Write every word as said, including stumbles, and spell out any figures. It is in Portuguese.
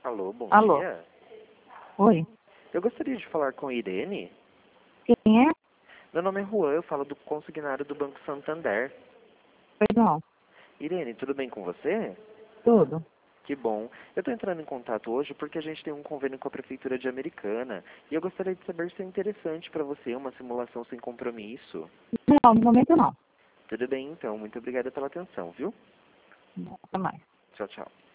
Alô, bom Alô. dia. Oi. Eu gostaria de falar com a Irene. Quem é? Meu nome é Juan, eu falo do consignário do Banco Santander. Perdão. Irene, tudo bem com você? Tudo. Que bom. Eu estou entrando em contato hoje porque a gente tem um convênio com a Prefeitura de Americana e eu gostaria de saber se é interessante para você uma simulação sem compromisso. Não, no momento não. Tudo bem, então. Muito obrigada pela atenção, viu? Até mais. Tchau, tchau.